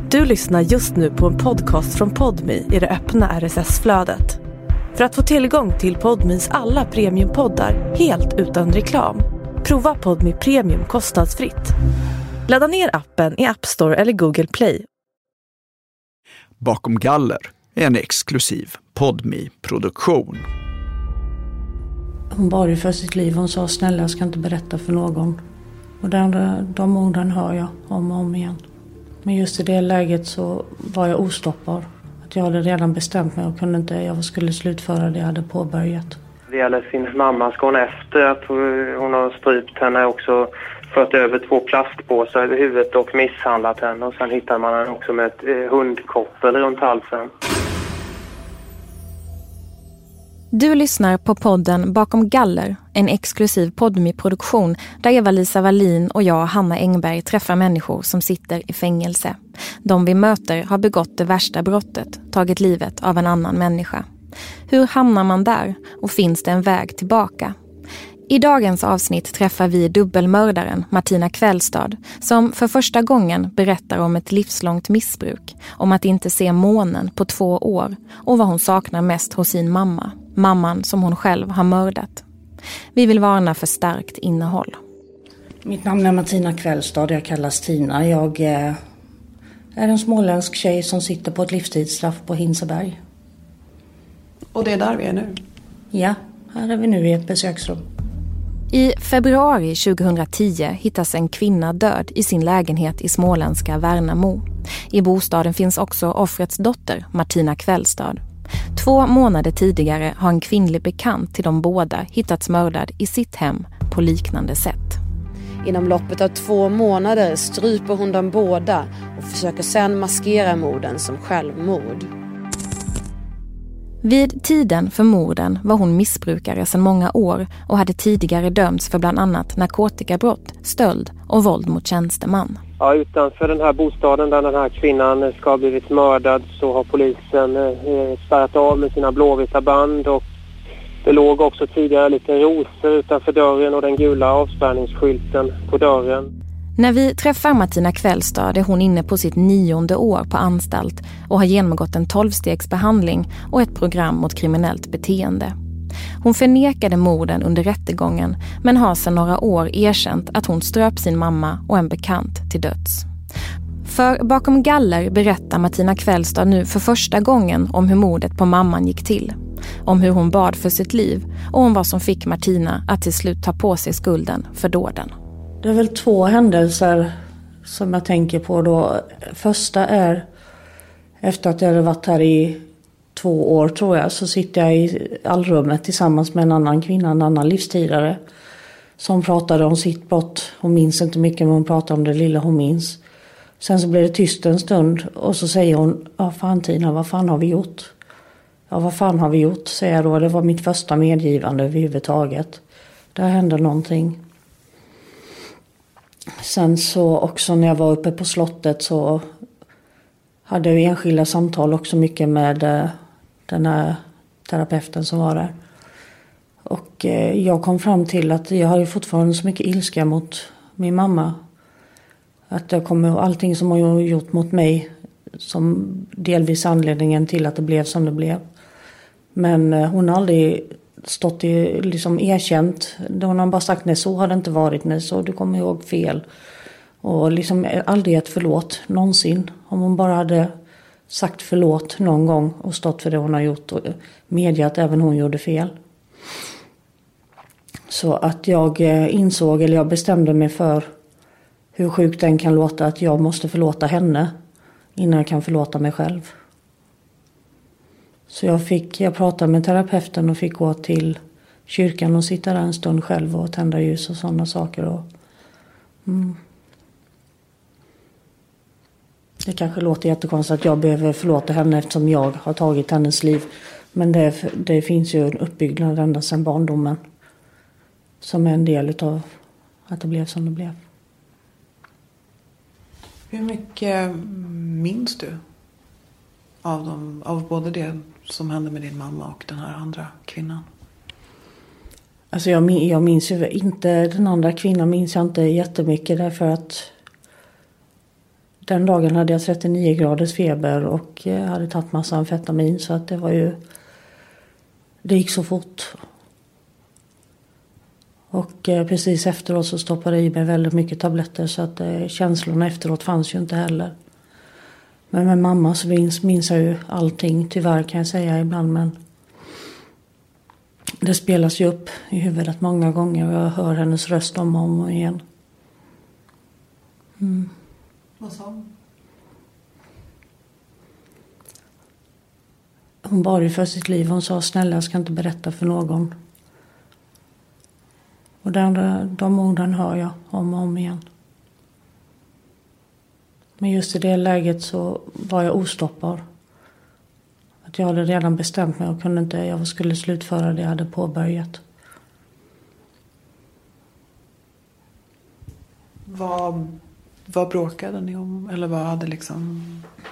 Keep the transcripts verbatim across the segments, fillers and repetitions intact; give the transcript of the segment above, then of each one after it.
Du lyssnar just nu på en podcast från Podmi i det öppna R S S-flödet. För att få tillgång till Podmis alla premiumpoddar helt utan reklam, prova Podmi Premium kostnadsfritt. Ladda ner appen i App Store eller Google Play. Bakom galler är en exklusiv Podmi-produktion. Hon bad ju för sitt liv. Hon sa snälla, jag ska inte berätta för någon. Och de, de orden hör jag om och om igen. Men just i det läget så var jag ostoppbar. Att jag hade redan bestämt mig och kunde inte, jag skulle slutföra det jag hade påbörjat. Det gäller sin mamma, ska hon efter att hon har strypt henne också fört över två plastpåsar över huvudet och misshandlat henne. Och sen hittar man henne också med ett eh, hundkoppel runt halsen. Du lyssnar på podden Bakom galler, en exklusiv Podmi-produktion där Eva-Lisa Wallin och jag, Hanna Engberg, träffar människor som sitter i fängelse. De vi möter har begått det värsta brottet, tagit livet av en annan människa. Hur hamnar man där och finns det en väg tillbaka? I dagens avsnitt träffar vi dubbelmördaren Martina Kvällstad som för första gången berättar om ett livslångt missbruk, om att inte se månen på två år och vad hon saknar mest hos sin mamma, mamman som hon själv har mördat. Vi vill varna för starkt innehåll. Mitt namn är Martina Kvällstad, jag kallas Tina. Jag är en småländsk tjej som sitter på ett livstidsstraff på Hinseberg. Och det är där vi är nu? Ja, här är vi nu i ett besöksrum. I februari tjugohundratio hittas en kvinna död i sin lägenhet i småländska Värnamo. I bostaden finns också offrets dotter, Martina Kvällstad. Två månader tidigare har en kvinnlig bekant till de båda hittats mördad i sitt hem på liknande sätt. Inom loppet av två månader stryper hon dem båda och försöker sedan maskera morden som självmord. Vid tiden för morden var hon missbrukare sedan många år och hade tidigare dömts för bland annat narkotikabrott, stöld och våld mot tjänsteman. Ja, utanför den här bostaden där den här kvinnan ska ha blivit mördad så har polisen eh, spärrat av med sina blåvita band och det låg också tidigare lite rosor utanför dörren och den gula avspärrningsskylten på dörren. När vi träffar Martina Kvällstad är hon inne på sitt nionde år på anstalt och har genomgått en tolvstegsbehandling och ett program mot kriminellt beteende. Hon förnekade morden under rättegången men har sedan några år erkänt att hon ströp sin mamma och en bekant till döds. För bakom galler berättar Martina Kvällstad nu för första gången om hur mordet på mamman gick till. Om hur hon bad för sitt liv och om vad som fick Martina att till slut ta på sig skulden för dåden. Det är väl två händelser som jag tänker på då. Första är efter att jag hade varit här i två år tror jag så sitter jag i allrummet tillsammans med en annan kvinna, en annan livstidare som pratade om sitt brott. Hon minns inte mycket men hon pratade om det lilla hon minns. Sen så blev det tyst en stund och så säger hon, ja fan Tina, vad fan har vi gjort? Ja vad fan har vi gjort, säger jag då. Det var mitt första medgivande överhuvudtaget. Där hände någonting. Sen så också när jag var uppe på slottet så hade jag enskilda samtal också mycket med den här terapeuten som var där. Och jag kom fram till att jag har ju fortfarande så mycket ilska mot min mamma. Att jag kommer allting som hon har gjort mot mig som delvis anledningen till att det blev som det blev. Men hon har aldrig stått i, liksom erkänt. Hon har bara sagt nej så har det inte varit, nej så du kommer ihåg fel. Och liksom aldrig ett förlåt någonsin. Om hon bara hade sagt förlåt någon gång och stått för det hon har gjort och medgett att även hon gjorde fel. Så att jag insåg, eller jag bestämde mig för hur sjukt den kan låta att jag måste förlåta henne innan jag kan förlåta mig själv. Så jag fick, jag pratade med terapeuten och fick gå till kyrkan och sitta där en stund själv och tända ljus och sådana saker. Och, mm. Det kanske låter jättekonstigt att jag behöver förlåta henne eftersom jag har tagit hennes liv. Men det, det finns ju en uppbyggnad ända sedan barndomen som är en del av att det blev som det blev. Hur mycket minns du av, dem, av både det som hände med din mamma och den här andra kvinnan? Alltså jag, jag minns ju inte, den andra kvinnan minns jag inte jättemycket därför att den dagen hade jag trettionio graders feber och jag hade tagit massa amfetamin, så att det var ju, det gick så fort. Och eh, precis efteråt så stoppade jag i mig väldigt mycket tabletter, så att eh, känslorna efteråt fanns ju inte heller. Men med mamma så minns, minns jag ju allting, tyvärr kan jag säga ibland, men det spelas ju upp i huvudet många gånger och jag hör hennes röst om och om igen. Mm. Vad sa hon? Hon bad ju för sitt liv. Hon sa, snälla, jag ska inte berätta för någon. Och den, de orden hör jag om och om igen. Men just i det läget så var jag ostoppbar. Att jag hade redan bestämt mig och kunde inte, jag skulle slutföra det jag hade påbörjat. Vad, vad bråkade ni om? Eller vad hade liksom...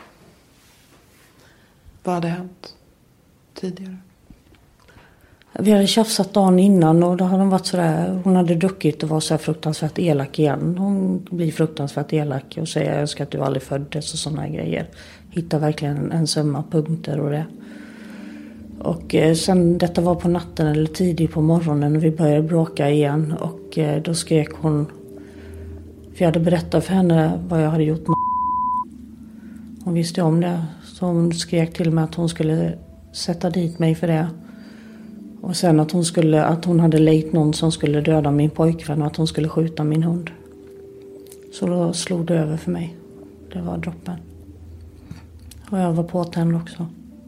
Vad hade hänt tidigare? Vi hade tjafsat dagen innan och då hade hon varit sådär, hon hade druckit och var så här fruktansvärt elak igen. Hon blir fruktansvärt elak och säger, jag önskar att du aldrig föddes och sådana grejer. Hittar verkligen en, en summa punkter och det. Och eh, sen, detta var på natten eller tidigt på morgonen och vi började bråka igen. Och eh, då skrek hon, för jag hade berättat för henne vad jag hade gjort med. Hon visste om det, så hon skrek till mig att hon skulle sätta dit mig för det. Och sen att hon, skulle, att hon hade lejt någon som skulle döda min pojkvän och att hon skulle skjuta min hund. Så då slog det över för mig. Det var droppen. Och jag var påtänd också.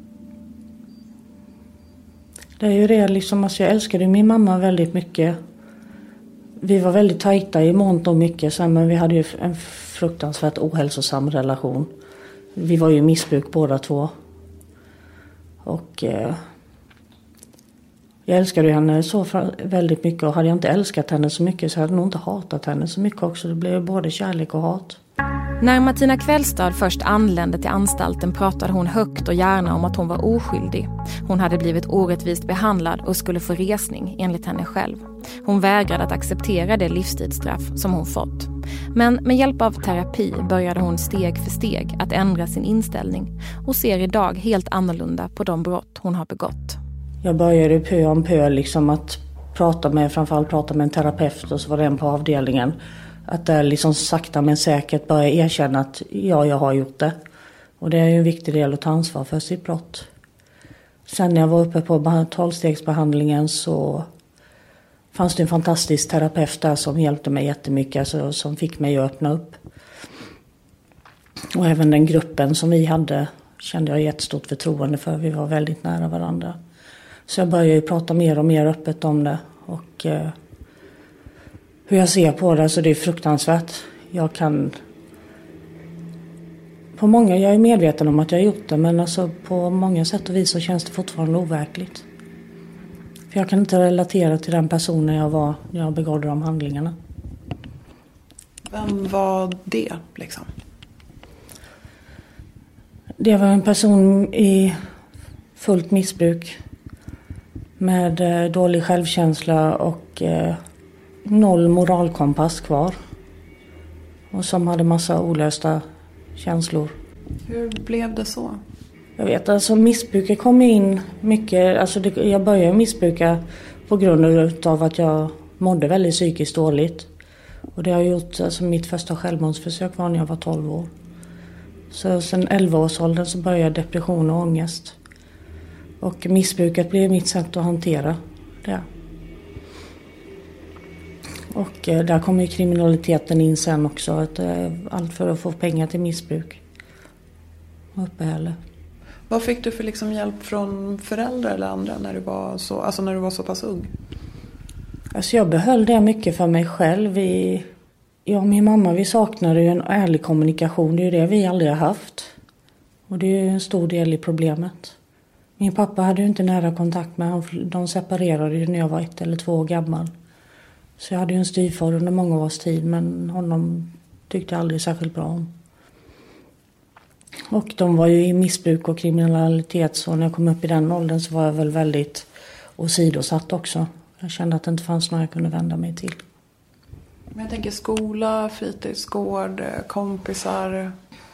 Det är ju det liksom, alltså jag älskade min mamma väldigt mycket. Vi var väldigt tajta i mångt och mycket, men vi hade ju en fruktansvärt ohälsosam relation. Vi var ju i missbruk båda två. Och... Eh, Jag älskade henne så väldigt mycket och hade jag inte älskat henne så mycket så hade jag nog inte hatat henne så mycket också. Det blev både kärlek och hat. När Martina Kvällstad först anlände till anstalten pratade hon högt och gärna om att hon var oskyldig. Hon hade blivit orättvist behandlad och skulle få resning enligt henne själv. Hon vägrade att acceptera det livstidsstraff som hon fått. Men med hjälp av terapi började hon steg för steg att ändra sin inställning och ser idag helt annorlunda på de brott hon har begått. Jag började pö om pö liksom att prata med, framförallt prata med en terapeut och så var det en på avdelningen. Att där liksom sakta men säkert börja erkänna att ja, jag har gjort det. Och det är ju en viktig del att ta ansvar för sitt brott. Sen när jag var uppe på tolvstegsbehandlingen så fanns det en fantastisk terapeut där som hjälpte mig jättemycket, alltså, som fick mig att öppna upp. Och även den gruppen som vi hade kände jag jättestort förtroende för. Vi var väldigt nära varandra. Så jag började ju prata mer och mer öppet om det och eh, hur jag ser på det, så det är fruktansvärt. Jag kan på många, jag är medveten om att jag har gjort det, men alltså på många sätt och vis så känns det fortfarande overkligt. För jag kan inte relatera till den personen jag var när jag begådde de handlingarna. Vem var det liksom? Det var en person i fullt missbruk. Med eh, dålig självkänsla och eh, noll moralkompass kvar. Och som hade massa olösta känslor. Hur blev det så? Jag vet, alltså missbruket kom in mycket. Alltså det, jag började missbruka på grund av att jag mådde väldigt psykiskt dåligt. Och det har gjort, alltså mitt första självmordsförsök var när jag var tolv år. Så sen elva-årsåldern så började depression och ångest. Och missbruket blev mitt sätt att hantera det. Och eh, där kommer ju kriminaliteten in sen också. Att, eh, allt för att få pengar till missbruk. Och uppehälle. Vad fick du för liksom hjälp från föräldrar eller andra när du var så, alltså när du var så pass ung? Alltså jag behöll det mycket för mig själv. Vi, jag och min mamma, vi saknade ju en ärlig kommunikation. Det är ju det vi aldrig har haft. Och det är ju en stor del i problemet. Min pappa hade ju inte nära kontakt med honom. De separerade ju när jag var ett eller två år gammal. Så jag hade ju en styvfar under många års tid. Men honom tyckte jag aldrig särskilt bra om. Och de var ju i missbruk och kriminalitet. Så när jag kom upp i den åldern så var jag väl väldigt åsidosatt också. Jag kände att det inte fanns någon jag kunde vända mig till. Men jag tänker skola, fritidsgård, kompisar.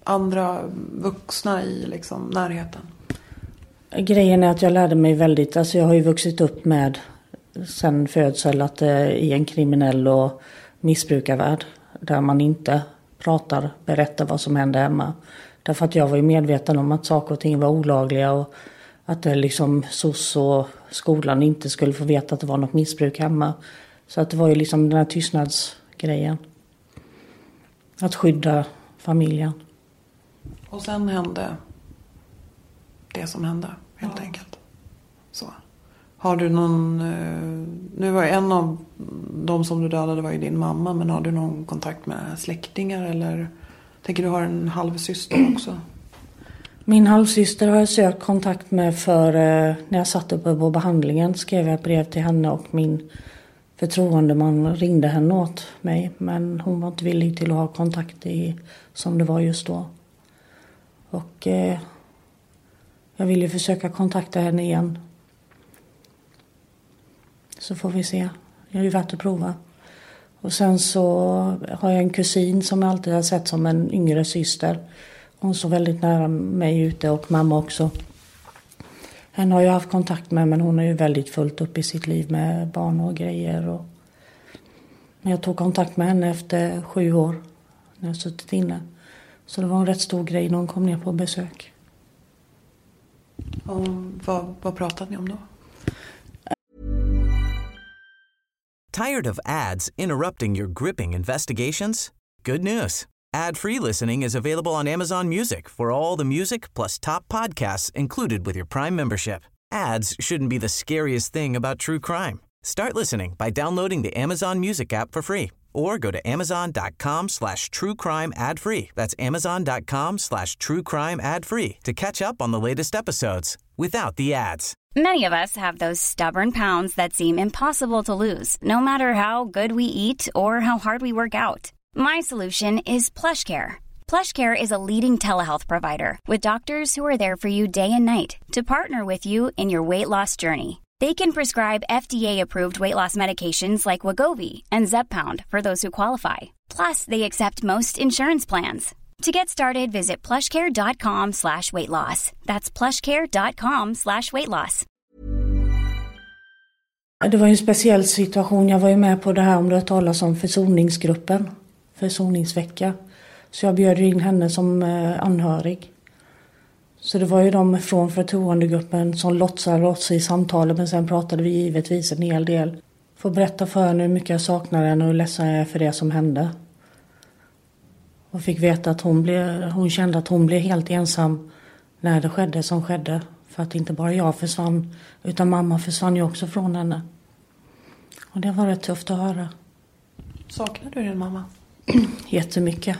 andra vuxna i liksom närheten? Grejen är att jag lärde mig väldigt, alltså jag har ju vuxit upp med sen födsel att det är i en kriminell och missbrukarvärld där man inte pratar, berättar vad som hände hemma. Därför att jag var ju medveten om att saker och ting var olagliga och att det liksom S O S och skolan inte skulle få veta att det var något missbruk hemma. Så att det var ju liksom den här tystnadsgrejen. Att skydda familjen. Och sen hände det som hände, helt ja. enkelt. Så. Har du någon... Nu var en av de som du dödade var ju din mamma. Men har du någon kontakt med släktingar? Eller tänker du har en halvsyster också? Min halvsyster har jag sökt kontakt med för... När jag satt uppe på behandlingen skrev jag ett brev till henne. Och min förtroendeman ringde henne åt mig. Men hon var inte villig till att ha kontakt i, som det var just då. Och eh, jag vill ju försöka kontakta henne igen. Så får vi se. Jag är ju värt att prova. Och sen så har jag en kusin som jag alltid har sett som en yngre syster. Hon står väldigt nära mig ute och mamma också. Henne har jag haft kontakt med, men hon är ju väldigt fullt upp i sitt liv med barn och grejer. Och... Men jag tog kontakt med henne efter sju år när jag suttit inne. Så det var en rätt stor grej när hon kom ner på besök. Och vad, vad pratade ni om då? Tired of ads interrupting your gripping investigations? Good news. Ad-free listening is available on Amazon Music for all the music plus top podcasts included with your Prime membership. Ads shouldn't be the scariest thing about true crime. Start listening by downloading the Amazon Music app for free or go to amazon.com slash true crime ad free. That's amazon.com slash true crime ad free to catch up on the latest episodes without the ads. Many of us have those stubborn pounds that seem impossible to lose, no matter how good we eat or how hard we work out. My solution is PlushCare. PlushCare is a leading telehealth provider with doctors who are there for you day and night to partner with you in your weight loss journey. They can prescribe F D A-approved weight loss medications like Wegovy and Zepbound for those who qualify. Plus, they accept most insurance plans. To get started, visit plushcare.com slash weight loss. That's plushcare.com slash weight loss. Det var en speciell situation. Jag var ju med på det här, om det talas om försoningsgruppen. Försoningsvecka. Så jag bjöd in henne som anhörig. Så det var ju de från förtroendegruppen som låtsade oss i samtalet. Men sen pratade vi givetvis en hel del. Får berätta för henne hur mycket jag saknar henne och hur ledsen jag är för det som hände. Och fick veta att hon, blev, hon kände att hon blev helt ensam när det skedde som skedde. För att inte bara jag försvann, utan mamma försvann ju också från henne. Och det var rätt tufft att höra. Saknar du din mamma? Jättemycket.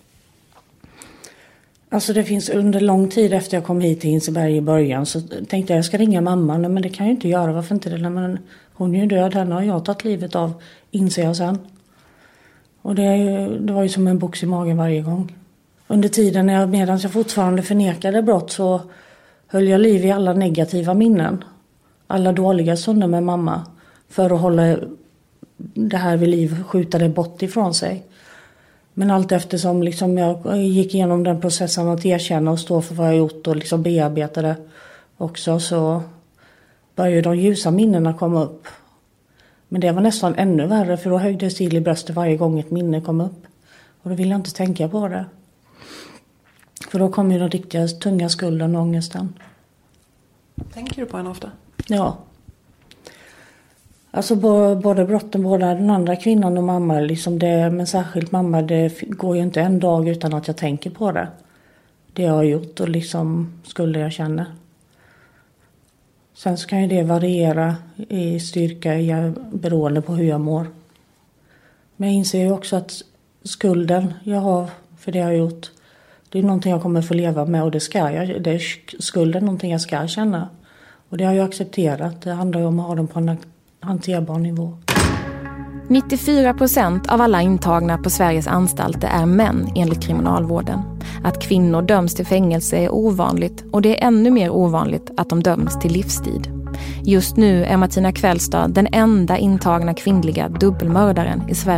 Alltså det finns under lång tid efter jag kom hit till Hinseberg i början så tänkte jag jag ska ringa mamma. Nej, men det kan jag inte göra, varför inte det? Men hon är ju död, henne har jag tagit livet av, inser jag sen. Och det, det var ju som en box i magen varje gång. Under tiden när jag, medan jag fortfarande förnekade brott så höll jag liv i alla negativa minnen. Alla dåliga stunder med mamma. För att hålla det här vid liv, skjuta det bort ifrån sig. Men allt eftersom liksom jag gick igenom den processen att erkänna och stå för vad jag gjort och liksom bearbeta det också, så började de ljusa minnena komma upp. Men det var nästan ännu värre, för då höjdes till i bröstet varje gång ett minne kom upp. Och då ville jag inte tänka på det. För då kom ju den riktiga tunga skulden och ångesten. Tänker du på henne ofta? Ja. Alltså både brotten, både den andra kvinnan och mamma, liksom det, men särskilt mamma, det går ju inte en dag utan att jag tänker på det. Det jag har gjort och liksom skulder jag känner. Sen så kan ju det variera i styrka beroende på hur jag mår. Men jag inser ju också att skulden jag har för det jag har gjort, det är någonting jag kommer få leva med, och det ska jag. Det är skulden någonting jag ska känna. Och det har jag accepterat. Det handlar ju om att ha dem på en hanterbar nivå. nittiofyra procent av alla intagna på Sveriges anstalter är män enligt kriminalvården. Att kvinnor döms till fängelse är ovanligt, och det är ännu mer ovanligt att de döms till livstid. Just nu är Martina Kvällstad den enda intagna kvinnliga dubbelmördaren i Sverige.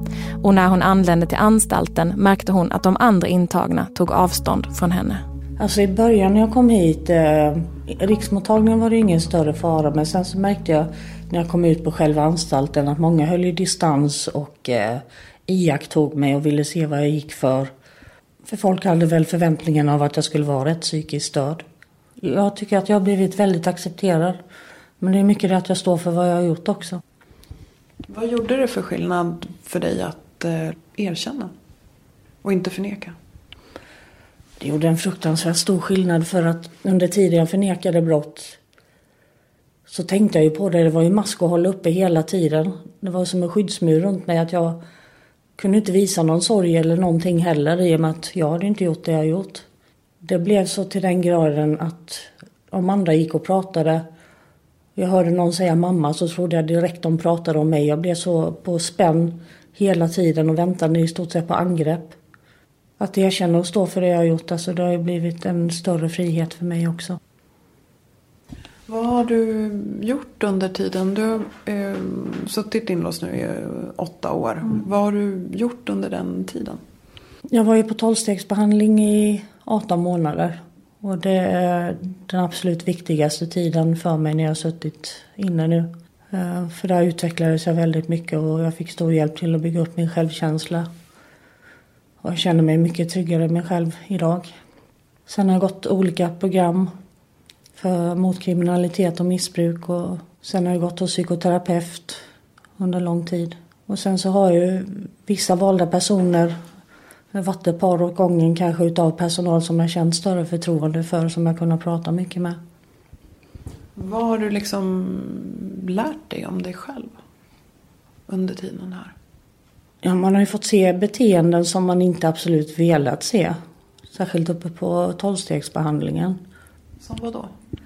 Och när hon anlände till anstalten märkte hon att de andra intagna tog avstånd från henne. Alltså i början när jag kom hit, eh, riksmottagningen var det ingen större fara, men sen så märkte jag när jag kom ut på själva anstalten att många höll i distans och eh, iakttog mig och ville se vad jag gick för. För folk hade väl förväntningen av att jag skulle vara rätt psykiskt störd. Jag tycker att jag har blivit väldigt accepterad, men det är mycket det att jag står för vad jag har gjort också. Vad gjorde det för skillnad för dig att eh, erkänna och inte förneka? Det gjorde en fruktansvärt stor skillnad, för att under tiden jag förnekade brott så tänkte jag ju på det. Det var ju mask att hålla uppe hela tiden. Det var som en skyddsmur runt mig, att jag kunde inte visa någon sorg eller någonting heller, i och med att jag hade inte gjort det jag gjort. Det blev så till den graden att om andra gick och pratade, jag hörde någon säga mamma, så trodde jag direkt de pratade om mig. Jag blev så på spänn hela tiden och väntade i stort sett på angrepp. Att erkänna och stå för det jag har gjort, alltså det har ju blivit en större frihet för mig också. Vad har du gjort under tiden? Du har eh, suttit inlåst nu i eh, åtta år. Mm. Vad har du gjort under den tiden? Jag var ju på tolvstegsbehandling i arton månader. Och det är den absolut viktigaste tiden för mig när jag har suttit inne nu. Eh, för där utvecklades jag väldigt mycket och jag fick stor hjälp till att bygga upp min självkänsla. Och jag känner mig mycket tryggare med mig själv idag. Sen har jag gått olika program för mot kriminalitet och missbruk. Och sen har jag gått hos psykoterapeut under lång tid. Och sen så har ju vissa valda personer varit ett par åt gången kanske utav personal som jag känt större förtroende för, som jag kunnat prata mycket med. Vad har du liksom lärt dig om dig själv under tiden här? Ja, man har ju fått se beteenden som man inte absolut velat se. Särskilt uppe på tolvstegsbehandlingen. Som vad då?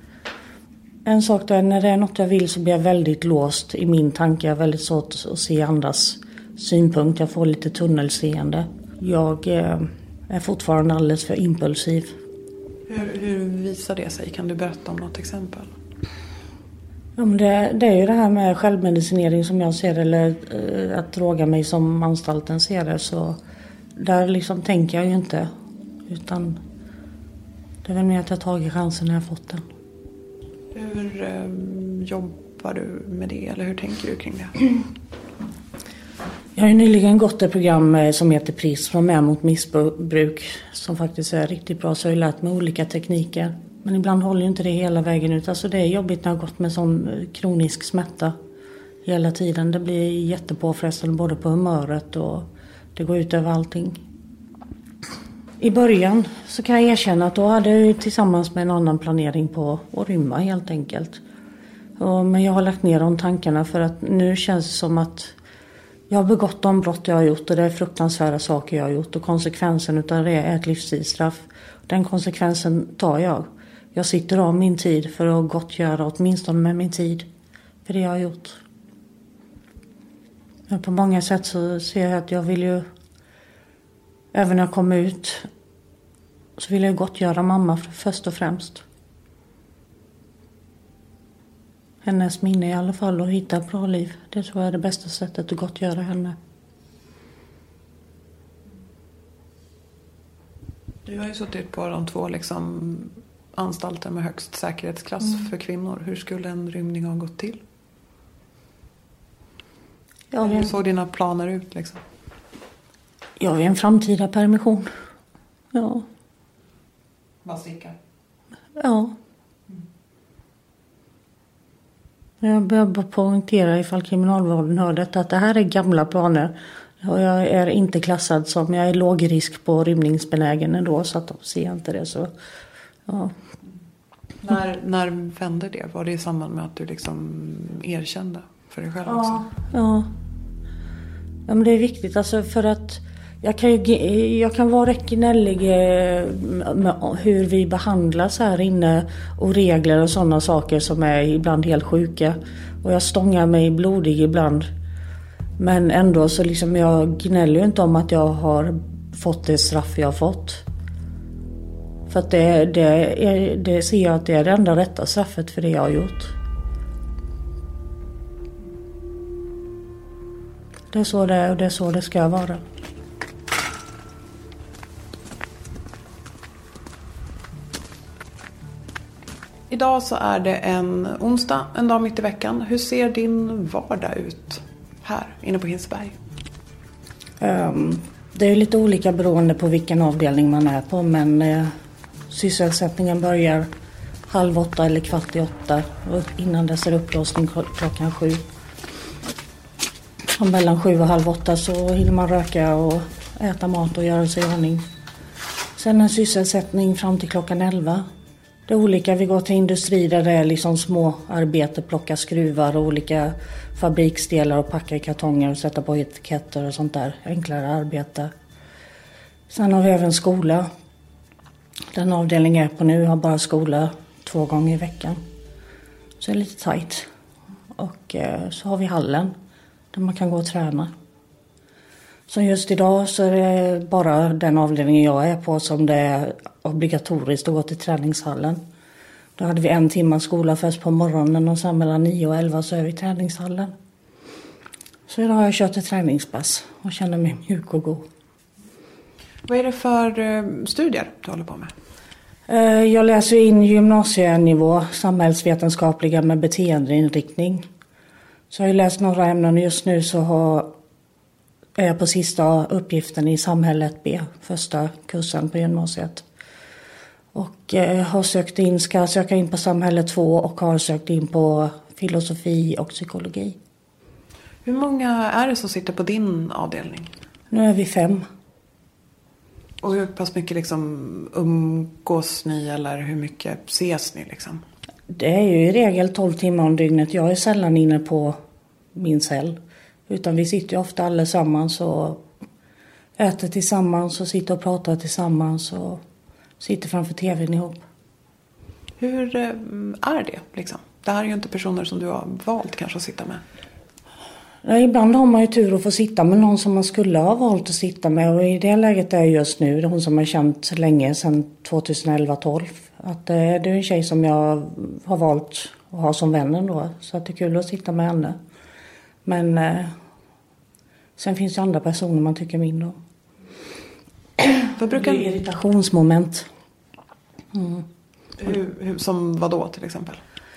En sak där, när det är något jag vill så blir jag väldigt låst i min tanke. Jag är väldigt svårt att se andras synpunkt. Jag får lite tunnelseende. Jag eh, är fortfarande alldeles för impulsiv. Hur, hur visar det sig? Kan du berätta om något exempel? Ja, men det, det är ju det här med självmedicinering som jag ser det, eller eh, att droga mig som anstalten ser det. Så där liksom tänker jag ju inte. Utan det är väl mer att jag tagit chansen när jag fått den. Hur eh, jobbar du med det, eller hur tänker du kring det? Jag har ju nyligen gått ett program som heter P R I S, som är mot missbruk, som faktiskt är riktigt bra. Så jag har lärt mig olika tekniker. Men ibland håller ju inte det hela vägen ut. Alltså det är jobbigt när jag har gått med sån kronisk smärta hela tiden. Det blir jättepåfrestande både på humöret och det går ut över allting. I början så kan jag erkänna att då hade jag ju tillsammans med en annan planering på att rymma helt enkelt. Och, men jag har lagt ner de tankarna, för att nu känns det som att jag har begått de brott jag har gjort, och det är fruktansvärda saker jag har gjort, och konsekvensen utav det är ett livstidsstraff. Den konsekvensen tar jag. Jag sitter av min tid för att gottgöra åtminstone med min tid för det jag har gjort. Men på många sätt så ser jag att jag vill ju, även när jag kommer ut, så vill jag gottgöra mamma först och främst. Hennes minne i alla fall, och hitta ett bra liv. Det tror jag är det bästa sättet att gottgöra henne. Du har ju suttit på de två liksom anstalter med högst säkerhetsklass mm. för kvinnor. Hur skulle en rymning ha gått till? Ja, Hur såg dina planer ut liksom? Ja, en framtida permission. Ja. Vad stickar? Ja. Mm. Jag behöver poängtera ifall kriminalvården hör detta, att det här är gamla planer. Och jag är inte klassad som, jag är låg risk på rymningsbenägen ändå, så att de ser inte det. Så, ja. När, när vände det? Var det i samband med att du liksom erkände för dig själv ja, också? Ja. Ja, men det är viktigt alltså, för att jag kan, ju, jag kan vara rätt gnällig med hur vi behandlas här inne och regler och sådana saker som är ibland helt sjuka. Och jag stångar mig blodig ibland. Men ändå så liksom jag gnäller ju inte om att jag har fått det straff jag har fått. För att det, det, är, det ser jag att det är det enda rätta straffet för det jag har gjort. Det är så det är och det är så det ska vara. Idag så är det en onsdag, en dag mitt i veckan. Hur ser din vardag ut här inne på Hinseberg? Um, det är lite olika beroende på vilken avdelning man är på, men uh, sysselsättningen börjar halv åtta eller kvart i åtta och innan dess är upplåsning klockan sju. Och mellan sju och halv åtta så hinner man röka och äta mat och göra sig i ordning. Sen en sysselsättning fram till klockan elva. Det är olika, vi går till industri där det är liksom små arbete, plocka skruvar och olika fabriksdelar och packa i kartonger och sätta på etiketter och sånt där, enklare arbete. Sen har vi även skola. Den avdelning jag är på nu har bara skola två gånger i veckan. Så det är lite tajt. Och eh, så har vi hallen där man kan gå och träna. Så just idag så är det bara den avdelningen jag är på som det är obligatoriskt att gå till träningshallen. Då hade vi en timme skola först på morgonen och sen mellan nio och elva så är vi i träningshallen. Så idag har jag kört ett träningspass och känner mig mjuk och god. Vad är det för studier du håller på med? Jag läser in gymnasienivå, samhällsvetenskapliga med beteendeinriktning. Så jag har läst några ämnen och just nu så har, är jag på sista uppgiften i samhället B, första kursen på gymnasiet. Och eh, har sökt in, ska söka in på samhället två och har sökt in på filosofi och psykologi. Hur många är det som sitter på din avdelning? Nu är vi fem. Och hur pass mycket liksom umgås ni eller hur mycket ses ni liksom? Det är ju i regel tolv timmar om dygnet. Jag är sällan inne på min cell. Utan vi sitter ju ofta allesammans och äter tillsammans och sitter och pratar tillsammans och sitter framför tvn ihop. Hur är det liksom? Det här är ju inte personer som du har valt kanske att sitta med. Ja, ibland har man ju tur att få sitta med någon som man skulle ha valt att sitta med. Och i det läget är just nu, hon som har känt länge sedan tjugoelva tolv. Att det är en tjej som jag har valt att ha som vän då. Så att det är kul att sitta med henne. Men eh, sen finns det andra personer man tycker mindre om. Vad brukar... Det är irritationsmoment. Mm. Hur, hur, som vad då till exempel?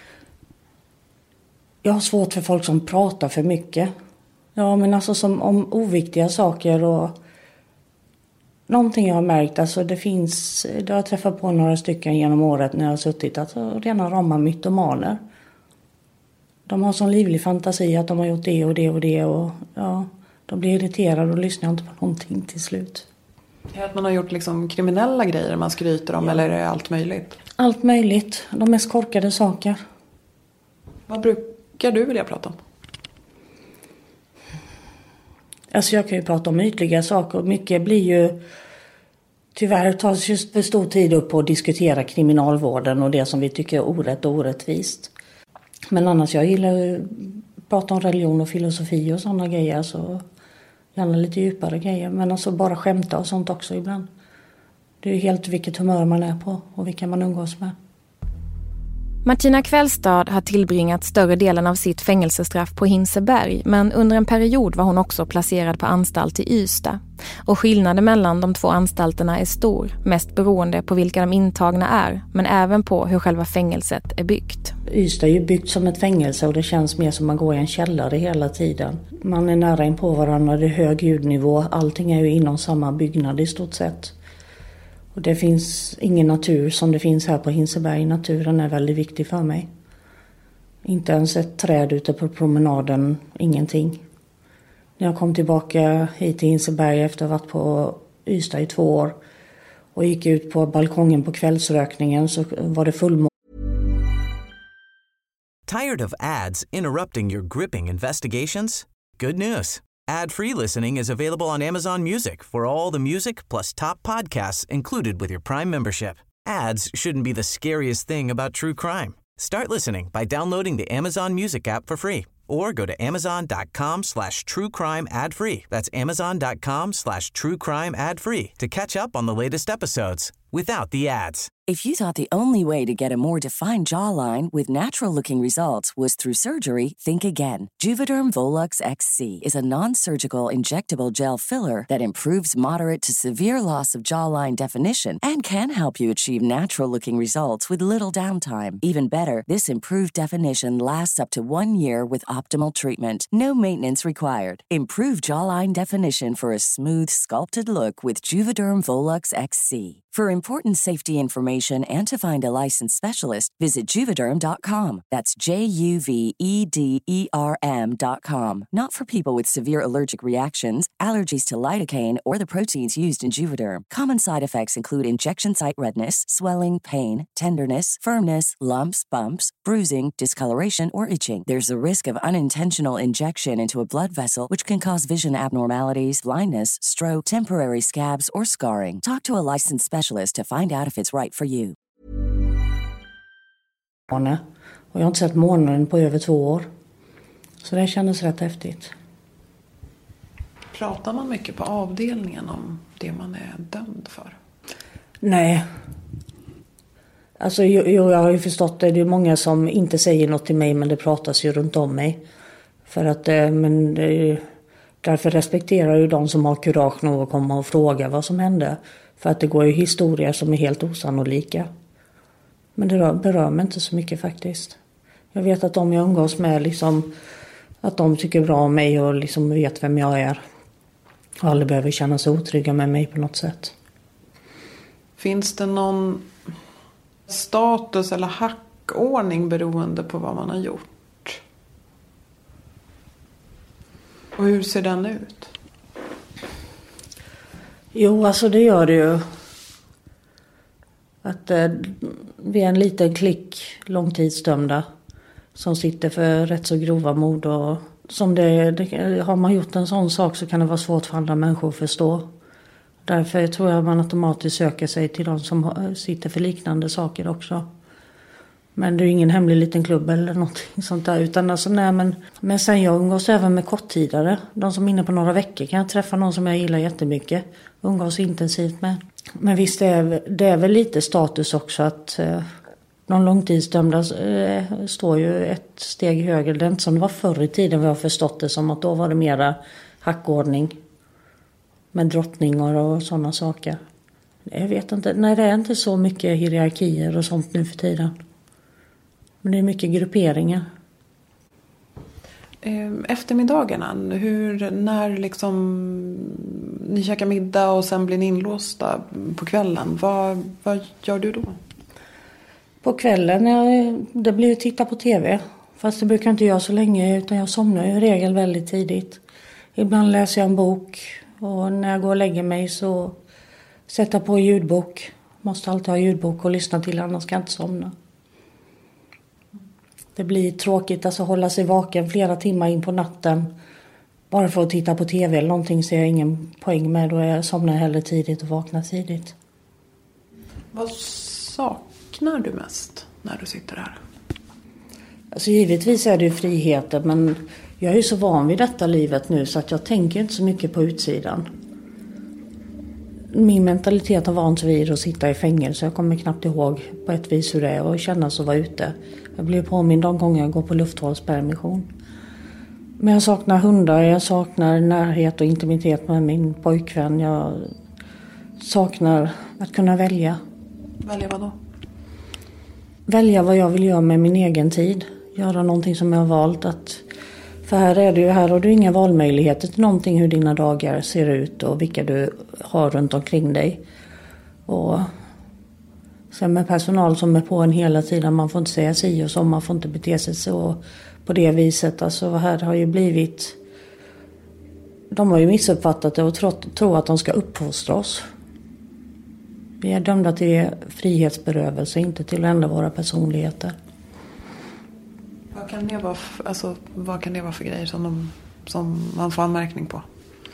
Jag har svårt för folk som pratar för mycket. Ja, men alltså som om oviktiga saker och någonting jag har märkt. Alltså det finns, jag har träffat på några stycken genom året när jag har suttit. Alltså rena rama mytomaner. De har sån livlig fantasi att de har gjort det och det och det. Och ja, de blir irriterade och lyssnar inte på någonting till slut. Är det att man har gjort liksom kriminella grejer man skryter om, ja. Eller är det allt möjligt? Allt möjligt. De mest korkade saker. Vad brukar du vilja prata om? Alltså jag kan ju prata om ytliga saker. Mycket blir ju... Tyvärr tas just för stor tid upp på att diskutera kriminalvården och det som vi tycker är orätt och orättvist. Men annars jag gillar ju att prata om religion och filosofi och sådana grejer. Så gärna lite djupare grejer. Men alltså bara skämta och sånt också ibland. Det är ju helt vilket humör man är på och vilka man umgås med. Martina Kvällstad har tillbringat större delen av sitt fängelsestraff på Hinseberg, men under en period var hon också placerad på anstalt i Ystad. Och skillnaden mellan de två anstalterna är stor, mest beroende på vilka de intagna är, men även på hur själva fängelset är byggt. Ystad är ju byggt som ett fängelse och det känns mer som att man går i en källare hela tiden. Man är nära in på varandra, det är hög ljudnivå, allting är ju inom samma byggnad i stort sett. Och det finns ingen natur som det finns här på Hinseberg. Naturen är väldigt viktig för mig. Inte ens ett träd ute på promenaden, ingenting. När jag kom tillbaka hit till Hinseberg efter att ha varit på Ystad i två år och gick ut på balkongen på kvällsrökningen så var det fullmåne. Tired of ads interrupting your gripping investigations? Good news. Ad-free listening is available on Amazon Music for all the music plus top podcasts included with your Prime membership. Ads shouldn't be the scariest thing about true crime. Start listening by downloading the Amazon Music app for free or go to amazon.com slash true crime ad free. That's amazon.com slash true crime ad free to catch up on the latest episodes without the ads. If you thought the only way to get a more defined jawline with natural-looking results was through surgery, think again. Juvederm Volux X C is a non-surgical injectable gel filler that improves moderate to severe loss of jawline definition and can help you achieve natural-looking results with little downtime. Even better, this improved definition lasts up to one year with optimal treatment. No maintenance required. Improve jawline definition for a smooth, sculpted look with Juvederm Volux X C. For important safety information and to find a licensed specialist, visit Juvederm dot com. That's J U V E D E R M dot com. Not for people with severe allergic reactions, allergies to lidocaine, or the proteins used in Juvederm. Common side effects include injection site redness, swelling, pain, tenderness, firmness, lumps, bumps, bruising, discoloration, or itching. There's a risk of unintentional injection into a blood vessel, which can cause vision abnormalities, blindness, stroke, temporary scabs, or scarring. Talk to a licensed specialist to find out if it's right for you. Och jag har inte sett månaden på över två år. Så det kändes rätt häftigt. Pratar man mycket på avdelningen om det man är dömd för? Nej. Alltså jo, jag har ju förstått det. Det är många som inte säger något till mig, men det pratas ju runt om mig. För att, men det är, därför respekterar ju de som har kurage nog att komma och fråga vad som hände. För att det går ju historier som är helt osannolika. Men det berör mig inte så mycket faktiskt. Jag vet att de jag umgås med, liksom, att de tycker bra om mig och liksom vet vem jag är. Och aldrig behöver känna sig otrygga med mig på något sätt. Finns det någon status eller hackordning beroende på vad man har gjort? Och hur ser den ut? Jo, alltså det gör det ju. Att eh, vi är en liten klick långtidsdömda som sitter för rätt så grova mord. Och som det, det, har man gjort en sån sak så kan det vara svårt för andra människor att förstå. Därför tror jag man automatiskt söker sig till de som sitter för liknande saker också. Men det är ju ingen hemlig liten klubb eller någonting sånt där. Utan alltså, nej, men, men sen jag umgås även med korttidare. De som är inne på några veckor kan jag träffa någon som jag gillar jättemycket. Umgås intensivt med. Men visst det är det är väl lite status också att eh, de långtidsdömda eh, står ju ett steg högre. Det är inte som det var förr i tiden, vi har förstått det som att då var det mera hackordning. Med drottningar och sådana saker. Jag vet inte, nej det är inte så mycket hierarkier och sånt nu för tiden. Men det är mycket grupperingar. Eftermiddagarna, hur, när liksom ni käkar middag och sen blir ni inlåsta på kvällen, vad, vad gör du då? På kvällen, jag, det blir ju titta på tv. Fast det brukar inte jag så länge, utan jag somnar ju i regel väldigt tidigt. Ibland läser jag en bok och när jag går och lägger mig så sätter jag på ljudbok. Måste alltid ha ljudbok och lyssna till, annars kan jag inte somna. Det blir tråkigt alltså hålla sig vaken flera timmar in på natten. Bara för att titta på tv eller någonting ser jag ingen poäng med. Då jag somnar hellre tidigt och vaknar tidigt. Vad saknar du mest när du sitter här? Alltså givetvis är det ju friheten, men jag är ju så van vid detta livet nu så att jag tänker inte så mycket på utsidan. Min mentalitet har vant vid att sitta i fängelse. Jag kommer knappt ihåg på ett vis hur det är att känna så vara ute. Jag blir påmind de gånger jag går på lufthållspermission. Men jag saknar hundar, jag saknar närhet och intimitet med min pojkvän. Jag saknar att kunna välja. Välja vad då? Välja vad jag vill göra med min egen tid. Göra någonting som jag har valt att... För här är du ju här och du har inga valmöjligheter till någonting hur dina dagar ser ut och vilka du har runt omkring dig. Och sen med personal som är på en hela tiden, man får inte säga si och så, man får inte bete sig så på det viset. Alltså här har ju blivit, de har ju missuppfattat det och tro, tro att de ska uppfostra oss. Vi är dömda till frihetsberövelse, inte till att ändra våra personligheter. Vad kan det vara för, alltså, vad kan det vara för grejer som, de, som man får anmärkning på?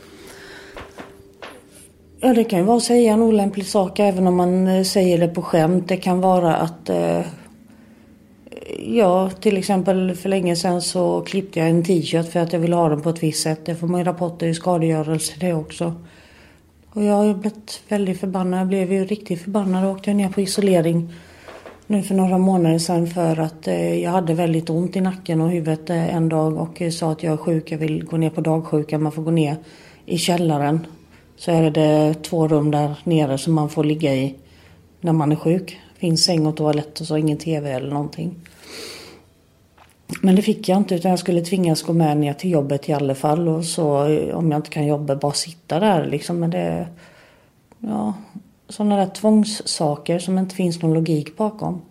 Ja, det kan ju vara att säga en olämplig sak även om man säger det på skämt. Det kan vara att eh, ja, till exempel för länge sedan så klippte jag en t-shirt för att jag ville ha den på ett visst sätt. Det får man ju rapporter i skadegörelse det också. Och jag har blivit väldigt förbannad. Jag blev ju riktigt förbannad och åkte ner på isolering nu för några månader sedan för att eh, jag hade väldigt ont i nacken och huvudet eh, en dag och eh, sa att jag är sjuk, jag vill gå ner på dagsjukan. Man får gå ner i källaren. Så är det två rum där nere som man får ligga i när man är sjuk. Finns säng och toalett och så ingen tv eller någonting. Men det fick jag inte, utan jag skulle tvingas gå med ner till jobbet i alla fall. Och så om jag inte kan jobba, bara sitta där liksom. Men det, ja, sådana där tvångssaker som inte finns någon logik bakom.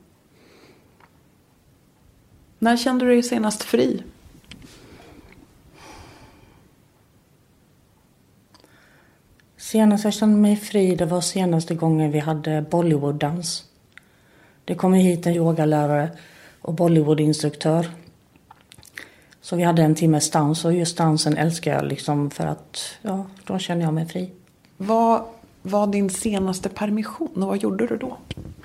När kände du dig senast fri? Senast jag kände mig fri, det var senaste gången vi hade Bollywood-dans. Det kom hit en yogalärare och Bollywood-instruktör. Så vi hade en timmes dans och just dansen älskar jag liksom för att, ja, då känner jag mig fri. Vad var din senaste permission och vad gjorde du då?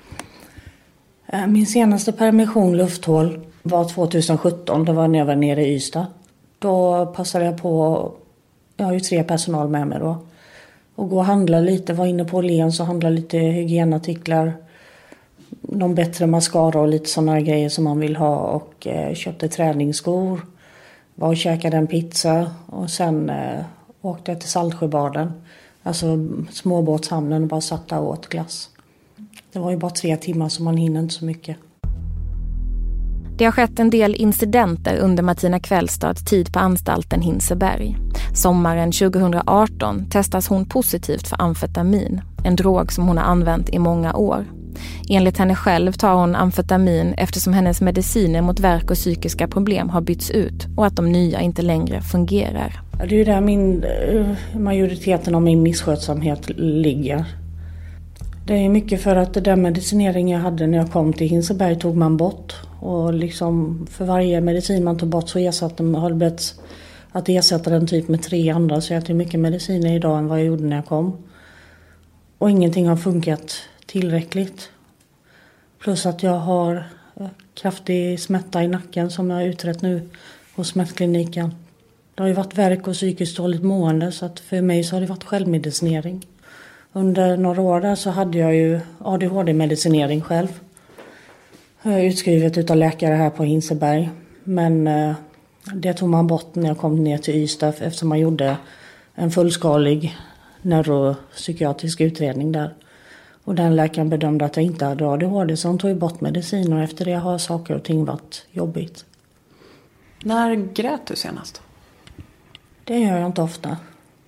Min senaste permission, lufthål, var tjugohundrasjutton. Det var när jag var nere i Ystad. Då passade jag på, jag har ju tre personal med mig då. Och gå och handla lite, var inne på Åhléns och handla lite hygienartiklar. Någon bättre mascara och lite sådana grejer som man vill ha. Och eh, köpte träningsskor. Var och käkade en pizza. Och sen eh, åkte jag till Saltsjöbaden. Alltså småbåtshamnen och bara satt där och åt glass. Det var ju bara tre timmar så man hinner inte så mycket. Det har skett en del incidenter under Martina Kvällstads tid på anstalten Hinseberg. Sommaren tjugohundraarton testas hon positivt för amfetamin, en drog som hon har använt i många år. Enligt henne själv tar hon amfetamin eftersom hennes mediciner mot värk och psykiska problem har bytts ut och att de nya inte längre fungerar. Det är ju där min, majoriteten av min misskötsamhet ligger. Det är mycket för att det där medicinering jag hade när jag kom till Hinseberg tog man bort. Och liksom för varje medicin man tog bort så ersatte man, har det blivit att ersätta den typ med tre andra. Så jag äter mycket mediciner idag än vad jag gjorde när jag kom. Och ingenting har funkat tillräckligt. Plus att jag har kraftig smärta i nacken som jag har utrett nu hos smärtkliniken. Det har ju varit värk och psykiskt dåligt mående så att för mig så har det varit självmedicinering. Under några år där så hade jag ju A D H D-medicinering själv. Utskrivet utav läkare här på Hinseberg. Men det tog man bort när jag kom ner till Ystad eftersom man gjorde en fullskalig neuropsykiatrisk utredning där. Och den läkaren bedömde att jag inte hade A D H D så hon tog bort medicin och efter det har saker och ting varit jobbigt. När grät du senast? Det gör jag inte ofta.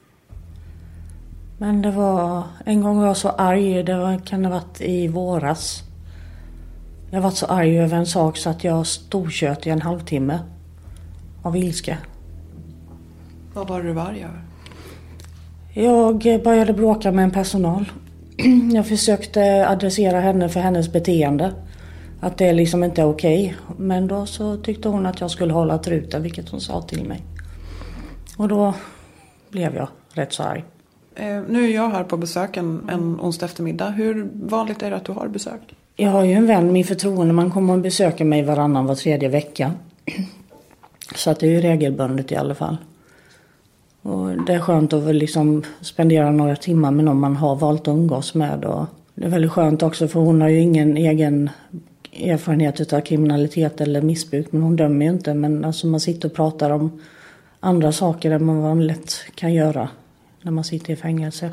Men det var, en gång var jag så arg, det var, kan det ha varit i våras. Jag var så arg över en sak så att jag storkört i en halvtimme av ilska. Vad var du arg över? Jag började bråka med en personal. Jag försökte adressera henne för hennes beteende. Att det liksom inte är okej. Men då så tyckte hon att jag skulle hålla truten, vilket hon sa till mig. Och då blev jag rätt så arg. Eh, nu är jag här på besök en, en onsdag eftermiddag. Hur vanligt är det att du har besök? Jag har ju en vän, min förtroende. Man kommer och besöker mig varannan var tredje vecka. Så att det är ju regelbundet i alla fall. Och det är skönt att liksom spendera några timmar med någon man har valt att umgås med. Och det är väldigt skönt också för hon har ju ingen egen erfarenhet av kriminalitet eller missbruk. Men hon dömer ju inte. Men alltså man sitter och pratar om andra saker än man lätt kan göra när man sitter i fängelse.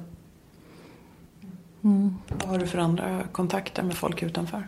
Mm. Vad har du för andra kontakter med folk utanför?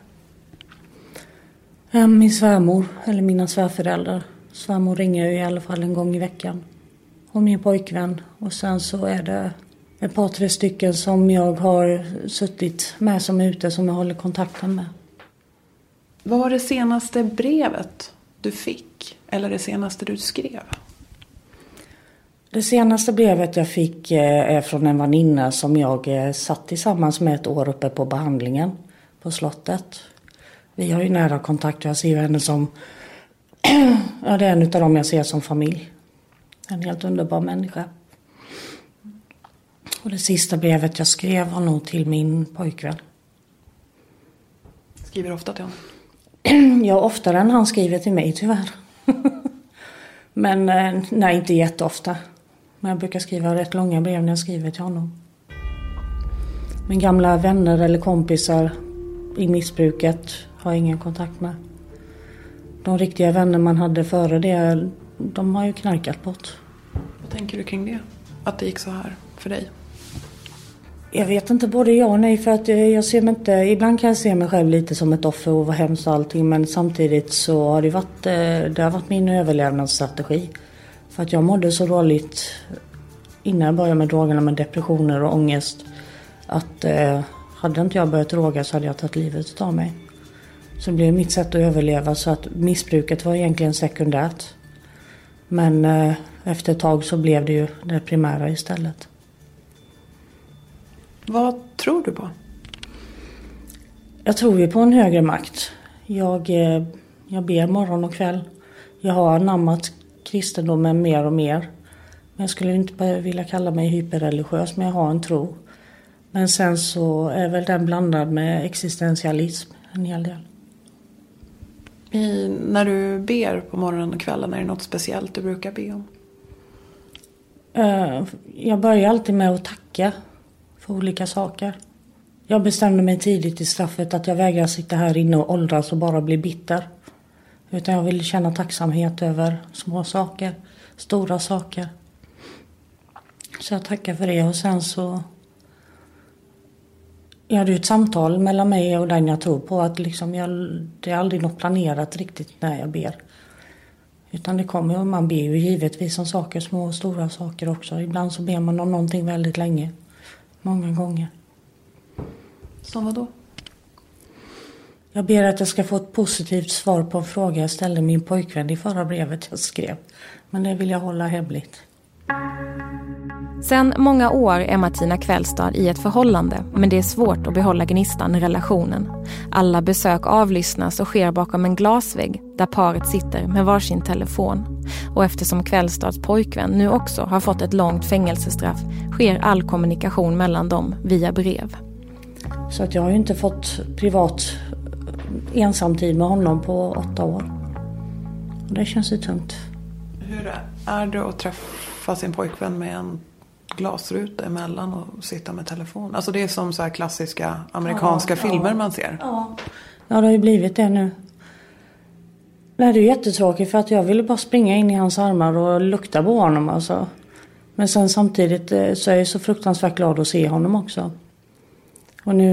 Min svärmor eller mina svärföräldrar. Svärmor ringer ju i alla fall en gång i veckan. Och min pojkvän. Och sen så är det ett par tre stycken som jag har suttit med som är ute som jag håller kontakten med. Vad var det senaste brevet du fick? Eller det senaste du skrev? Det senaste brevet jag fick är från en väninna som jag satt tillsammans med ett år uppe på behandlingen på slottet. Vi har ju nära kontakt och jag ser henne som, ja det är en av dem jag ser som familj. En helt underbar människa. Och det sista brevet jag skrev var nog till min pojkvän. Skriver du ofta till honom? Ja, oftare än han skriver till mig tyvärr. Men nej, inte jätteofta. Men jag brukar skriva rätt långa brev när jag skriver till honom. Men gamla vänner eller kompisar i missbruket har jag ingen kontakt med. De riktiga vänner man hade före det, de har ju knarkat bort. Vad tänker du kring det? Att det gick så här för dig? Jag vet inte, både ja och nej, för att jag ser mig inte, ibland kan jag se mig själv lite som ett offer och vad hemskt och allting, men samtidigt så har det varit, det har varit min överlevnadsstrategi. För att jag mådde så dåligt innan jag började med drogerna, med depressioner och ångest, att eh, hade inte jag börjat droga så hade jag tagit livet av mig. Så det blev mitt sätt att överleva, så att missbruket var egentligen sekundärt. Men eh, efter ett tag så blev det ju det primära istället. Vad tror du på? Jag tror ju på en högre makt. Jag, eh, jag ber morgon och kväll. Jag har anammat kristendomen mer och mer. Men jag skulle inte vilja kalla mig hyperreligiös, men jag har en tro. Men sen så är väl den blandad med existentialism en hel del. I, när du ber på morgonen och kvällen, är det något speciellt du brukar be om? Uh, jag börjar alltid med att tacka för olika saker. Jag bestämde mig tidigt i straffet att jag vägrar sitta här inne och åldras och bara bli bitter. Utan jag vill känna tacksamhet över små saker, stora saker. Så jag tackar för det, och sen så... Jag hade ju ett samtal mellan mig och den jag tror på, att liksom jag, det är aldrig något planerat riktigt när jag ber. Utan det kommer, och man ber ju givetvis om saker, små och stora saker också. Ibland så ber man om någonting väldigt länge, många gånger. Som vad då? Jag ber att jag ska få ett positivt svar på en fråga jag ställde min pojkvän i förra brevet jag skrev. Men det vill jag hålla hemligt. Sen många år är Martina Kvällstad i ett förhållande, men det är svårt att behålla gnistan i relationen. Alla besök avlyssnas och sker bakom en glasvägg där paret sitter med varsin telefon. Och eftersom Kvällstads pojkvän nu också har fått ett långt fängelsestraff sker all kommunikation mellan dem via brev. Så att jag har ju inte fått privat ensamtid med honom på åtta år. Och det känns ju tungt. Hur är det att träffa sin pojkvän med en glasruta emellan och sitta med telefon? Alltså det är som så här klassiska amerikanska ja, filmer ja. Man ser. Ja. ja, det har ju blivit det nu. Nej, det är jättetråkigt, för att jag ville bara springa in i hans armar och lukta på honom. Alltså. Men sen samtidigt så är jag så fruktansvärt glad att se honom också. Och nu...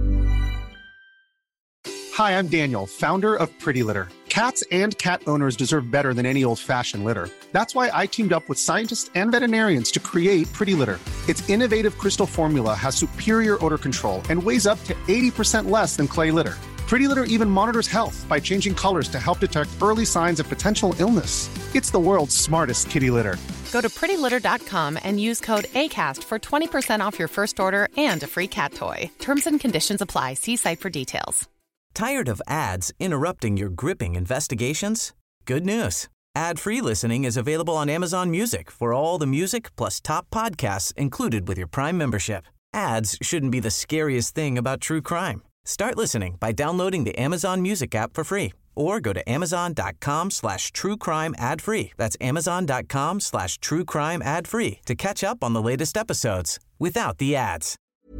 Hi, I'm Daniel, founder of Pretty Litter. Cats and cat owners deserve better than any old-fashioned litter. That's why I teamed up with scientists and veterinarians to create Pretty Litter. Its innovative crystal formula has superior odor control and weighs up to eighty percent less than clay litter. Pretty Litter even monitors health by changing colors to help detect early signs of potential illness. It's the world's smartest kitty litter. Go to pretty litter dot com and use code ACAST for twenty percent off your first order and a free cat toy. Terms and conditions apply. See site for details. Tired of ads interrupting your gripping investigations? Good news. Ad-free listening is available on Amazon Music for all the music plus top podcasts included with your Prime membership. Ads shouldn't be the scariest thing about true crime. Start listening by downloading the Amazon Music app for free or go to amazon.com slash true crime ad free. That's amazon.com slash true crime ad free to catch up on the latest episodes without the ads.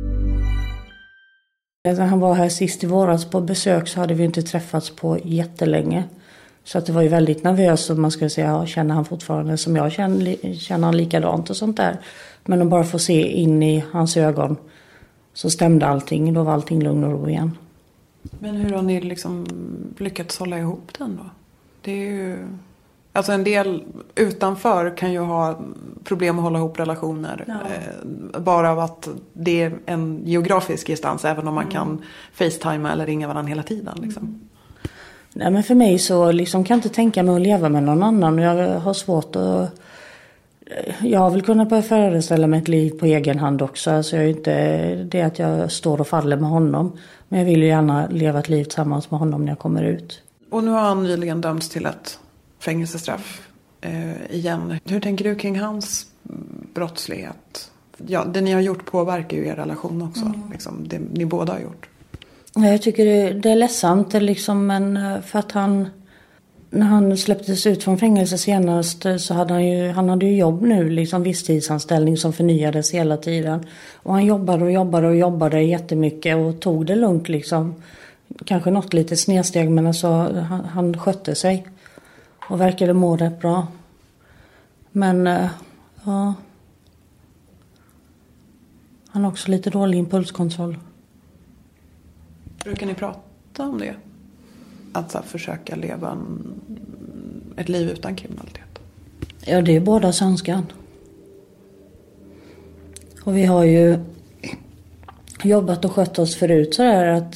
När han var här sist i våras på besök så hade vi inte träffats på jättelänge. Så att det var ju väldigt nervöst, och man skulle säga, ja, känner han fortfarande som jag känner, känner han likadant och sånt där. Men att bara få se in i hans ögon så stämde allting, då var allting lugn och ro igen. Men hur har ni liksom lyckats hålla ihop den då? Det är ju... Alltså en del utanför kan ju ha problem att hålla ihop relationer. Ja. Eh, bara av att det är en geografisk distans, även om man mm. kan facetima eller ringa varandra hela tiden. Liksom. Mm. Nej, men för mig så liksom kan jag inte tänka mig att leva med någon annan. Jag har svårt att... Jag har väl kunnat börja föreställa mig ett liv på egen hand också. Alltså jag är inte det att jag står och faller med honom. Men jag vill ju gärna leva ett liv tillsammans med honom när jag kommer ut. Och nu har han nyligen dömts till ett fängelsestraff eh, igen. Hur tänker du kring hans brottslighet? Ja, det ni har gjort påverkar ju er relation också. Mm. Liksom, det ni båda har gjort. Jag tycker det, det är ledsamt liksom, men för att han... När han släpptes ut från fängelse senast så hade han ju, han hade ju jobb nu, liksom visstidsanställning som förnyades hela tiden. Och han jobbade och jobbade och jobbade jättemycket och tog det lugnt liksom. Kanske något lite snedsteg, men alltså han, han skötte sig och verkade må rätt bra. Men ja, han har också lite dålig impulskontroll. Brukar ni prata om det? Att så, försöka leva en, ett liv utan kriminalitet? Ja, det är båda önskan. Och vi har ju jobbat och skött oss förut så där att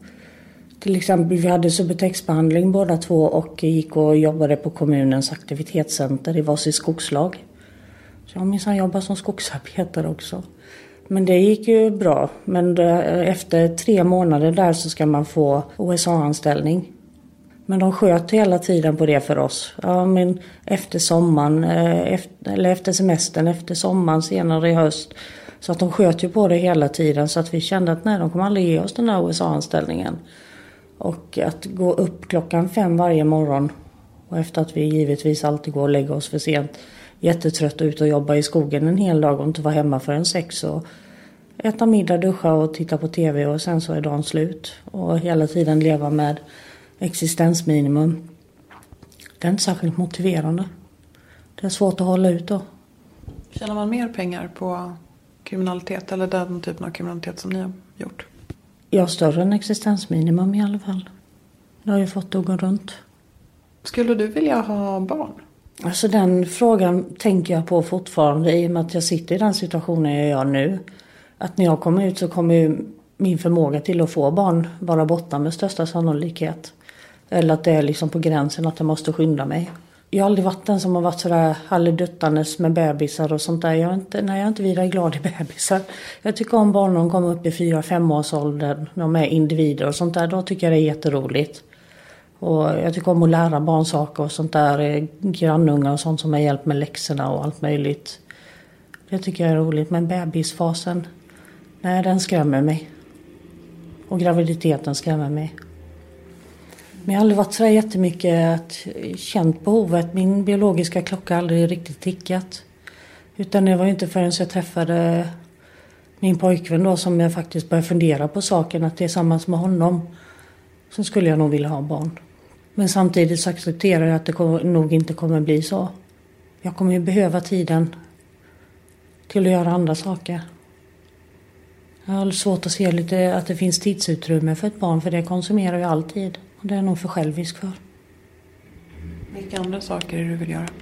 till exempel vi hade subtextbehandling båda två och gick och jobbade på kommunens aktivitetscenter i varsitt skogslag. Så jag minns han jobbade som skogsarbetare också. Men det gick ju bra. Men det, efter tre månader där så ska man få O S A-anställning. Men de sköt hela tiden på det för oss. Ja, men efter sommaren, efter, eller efter semestern, efter sommaren, senare i höst. Så att de sköt ju på det hela tiden så att vi kände att nej, de kommer aldrig ge oss den där O S A-anställningen. Och att gå upp klockan fem varje morgon. Och efter att vi givetvis alltid går och lägger oss för sent. Jättetrött ut och jobba i skogen en hel dag och inte vara hemma förrän sex. Och äta middag, duscha och titta på tv och sen så är dagen slut. Och hela tiden leva med existensminimum. Det är inte särskilt motiverande. Det är svårt att hålla ut då. Tjänar man mer pengar på kriminalitet eller den typen av kriminalitet som ni har gjort? Ja, större än existensminimum i alla fall. Det har ju fått det att gå runt. Skulle du vilja ha barn? Alltså den frågan tänker jag på fortfarande i och med att jag sitter i den situationen jag gör nu. Att när jag kommer ut så kommer ju min förmåga till att få barn vara borta med största sannolikhet. Eller att det är liksom på gränsen att jag måste skynda mig. Jag har aldrig varit den som har varit sådär halvduttandes med bebisar och sånt där. Jag är inte, nej, jag är inte vidare glad i bebisar. Jag tycker om barn när de kommer upp i fyra fem års ålder. De är individer och sånt där. Då tycker jag det är jätteroligt. Och jag tycker om att lära barn saker och sånt där. Grannungar och sånt som har hjälpt med läxorna och allt möjligt. Det tycker jag är roligt. Men bebisfasen, nej, den skrämmer mig. Och graviditeten skrämmer mig. Men jag har aldrig varit så jättemycket att känt behovet. Min biologiska klocka har aldrig riktigt tickat. Utan det var ju inte förrän jag träffade min pojkvän då som jag faktiskt började fundera på saken. Att tillsammans med honom så skulle jag nog vilja ha barn. Men samtidigt så accepterar jag att det nog inte kommer bli så. Jag kommer ju behöva tiden till att göra andra saker. Jag har svårt att se lite att det finns tidsutrymme för ett barn. För det konsumerar ju alltid. Och det är nog för självisk för. Vilka andra saker är det du vill göra?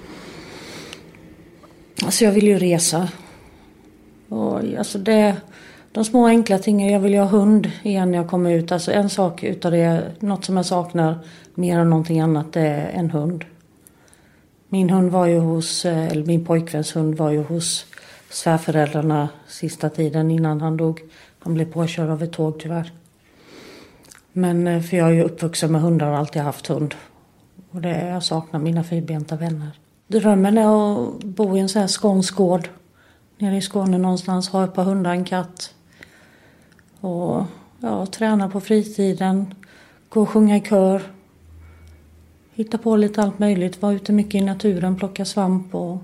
Alltså jag vill ju resa. Och alltså det, de små enkla tingen. Jag vill ju ha hund igen när jag kommer ut. Alltså en sak utav det. Något som jag saknar mer än någonting annat. Det är en hund. Min hund var ju hos. Eller min pojkväns hund var ju hos svärföräldrarna sista tiden innan han dog. Han blev påkörd av ett tåg tyvärr. Men för jag är ju uppvuxen med hundar och alltid haft hund. Och det är, jag saknar mina fyrbenta vänner. Drömmen är att bo i en sån här skånsk gård. Nere i Skåne någonstans. Ha ett par hundar, en katt. Och ja, träna på fritiden. Gå och sjunga i kör. Hitta på lite allt möjligt. Vara ute mycket i naturen. Plocka svamp och...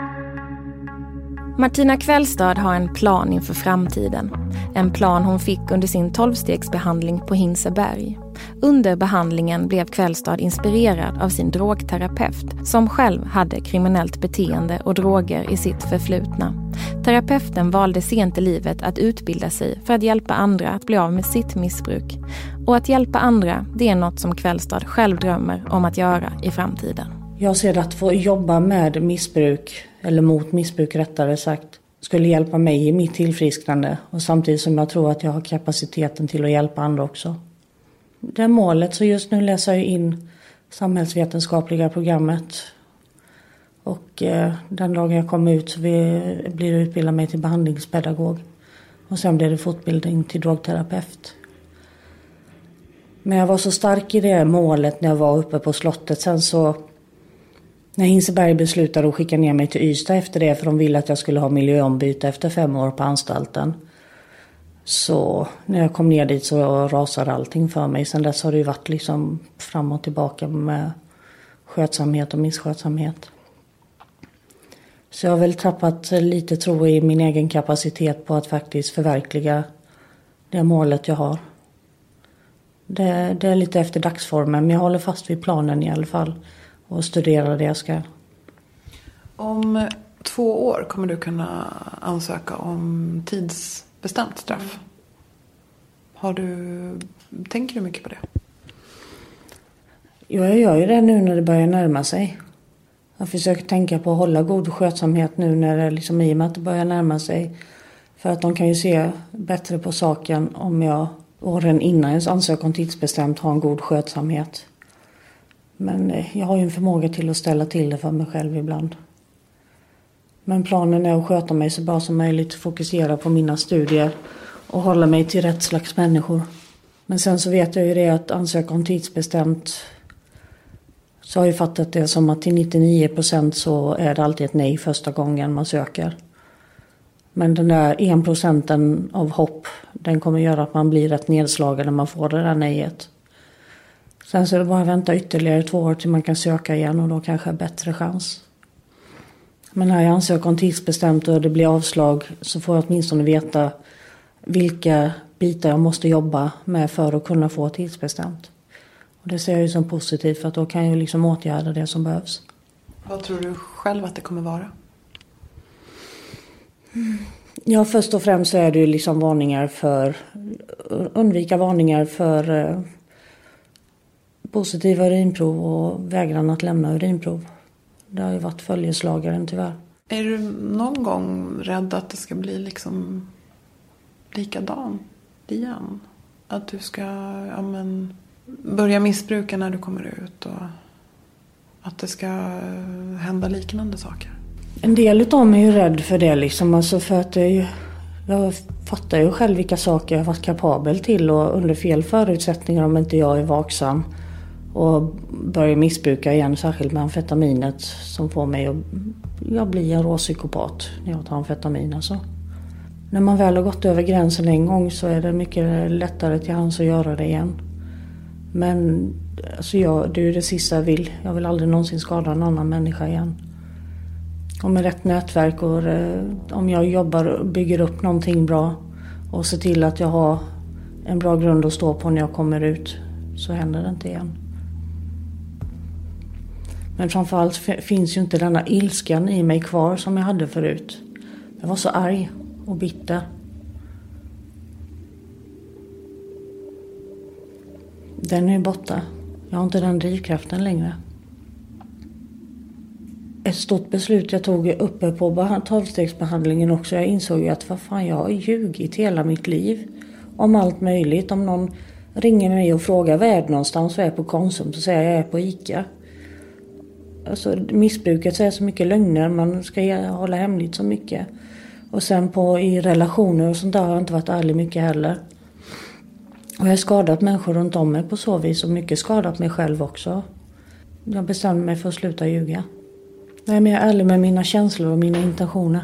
Martina Kvällstad har en plan inför framtiden. En plan hon fick under sin tolvstegsbehandling på Hinseberg. Under behandlingen blev Kvällstad inspirerad av sin drogterapeut som själv hade kriminellt beteende och droger i sitt förflutna. Terapeuten valde sent i livet att utbilda sig för att hjälpa andra att bli av med sitt missbruk. Och att hjälpa andra, det är något som Kvällstad själv drömmer om att göra i framtiden. Jag ser att få jobba med missbruk, eller mot missbruk rättare sagt, skulle hjälpa mig i mitt tillfrisknande. Och samtidigt som jag tror att jag har kapaciteten till att hjälpa andra också. Det är målet, så just nu läser jag in samhällsvetenskapliga programmet. Och eh, den dagen jag kommer ut så vi, blir det utbilda mig till behandlingspedagog. Och sen blir det fortbildning till drogterapeut. Men jag var så stark i det målet när jag var uppe på slottet. Sen så, när Hinseberg beslutade att skicka ner mig till Ystad efter det. För de ville att jag skulle ha miljöombyte efter fem år på anstalten. Så när jag kom ner dit så rasade allting för mig. Sen dess har det ju varit liksom fram och tillbaka med skötsamhet och misskötsamhet. Så jag har väl tappat lite tro i min egen kapacitet på att faktiskt förverkliga det målet jag har. Det, det är lite efter dagsformen, men jag håller fast vid planen i alla fall och studerar det jag ska. Om två år kommer du kunna ansöka om tidsbestämt straff. Har du, tänker du mycket på det? Ja, jag gör ju det nu när det börjar närma sig. Jag försöker tänka på att hålla god skötsamhet nu när det liksom i och med att det börjar närma sig. För att de kan ju se bättre på saken om jag åren innan ens ansökan om tidsbestämt har en god skötsamhet. Men jag har ju en förmåga till att ställa till det för mig själv ibland. Men planen är att sköta mig så bra som möjligt, fokusera på mina studier och hålla mig till rätt slags människor. Men sen så vet jag ju det att ansöka om tidsbestämt, så har jag fattat det som att till nittionio procent så är det alltid ett nej första gången man söker. Men den där en procenten av hopp, den kommer göra att man blir rätt nedslagen när man får det där nejet. Sen så är det bara att vänta ytterligare två år till man kan söka igen och då kanske är bättre chans. Men när jag ansöker om tidsbestämt och det blir avslag så får jag åtminstone veta vilka bitar jag måste jobba med för att kunna få tidsbestämt. Och det ser jag ju som positivt för att då kan jag liksom åtgärda det som behövs. Vad tror du själv att det kommer vara? Ja, först och främst så är det ju liksom varningar för, undvika varningar för eh, positiva urinprov och vägran att lämna urinprov. Det har ju varit följeslagaren tyvärr. Är du någon gång rädd att det ska bli liksom likadant igen? Att du ska ja, men, börja missbruka när du kommer ut och att det ska hända liknande saker? En del utav mig är ju rädd för det liksom. Alltså för att det är ju, jag fattar ju själv vilka saker jag har varit kapabel till och under fel förutsättningar om inte jag är vaksam och börjar missbruka igen, särskilt med amfetaminet som får mig att jag bli en råpsykopat när jag tar amfetamin. Alltså. När man väl har gått över gränsen en gång så är det mycket lättare till hands att göra det igen. Men alltså jag, det är ju det sista jag vill. Jag vill aldrig någonsin skada en annan människa igen. Och med rätt nätverk och om jag jobbar och bygger upp någonting bra och ser till att jag har en bra grund att stå på när jag kommer ut så händer det inte igen. Men framförallt finns ju inte denna ilskan i mig kvar som jag hade förut. Jag var så arg och bitter. Den är ju borta. Jag har inte den drivkraften längre. Ett stort beslut jag tog uppe på tolvstegsbehandlingen också. Jag insåg ju att vad fan, jag har ljugit hela mitt liv om allt möjligt. Om någon ringer mig och frågar vad är det någonstans och är på Konsum så säger jag jag är på Ica. Alltså missbruket säger så mycket lögner, man ska hålla hemligt så mycket. Och sen på i relationer och sånt där har jag inte varit ärlig mycket heller. Och jag har skadat människor runt om mig på så vis och mycket skadat mig själv också. Jag bestämde mig för att sluta ljuga. Jag är mer ärlig med mina känslor och mina intentioner.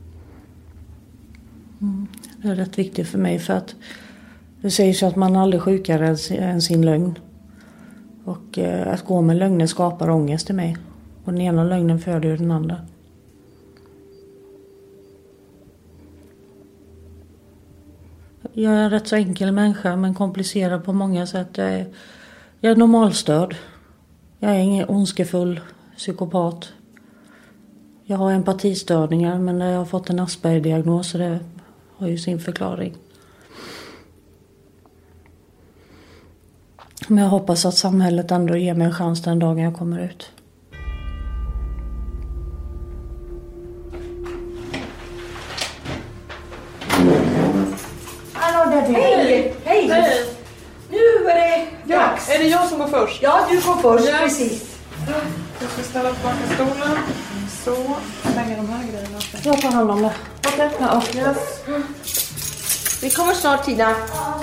Mm. Det är rätt viktigt för mig för att det sägs ju att man aldrig är sjukare än sin lögn. Och eh, att gå med lögner skapar ångest i mig. Och den ena lögnen föder ju den andra. Jag är en rätt så enkel människa men komplicerad på många sätt. Jag är, jag är normalstörd. Jag är ingen ondskefull psykopat. Jag har empatistörningar men jag har fått en Asperger-diagnos så det har ju sin förklaring. Men jag hoppas att samhället ändå ger mig en chans den dagen jag kommer ut. Hallå där du. Hej! Hej! Hej! Nu är det dags. Ja, är det jag som går först? Ja, du går först, yes. Precis. Jag ska ställa tillbaka stolen. Så, lägga de här grejerna. Jag tar hand om det. Okej, okay. Ja. Yes. Vi kommer snart, Tina.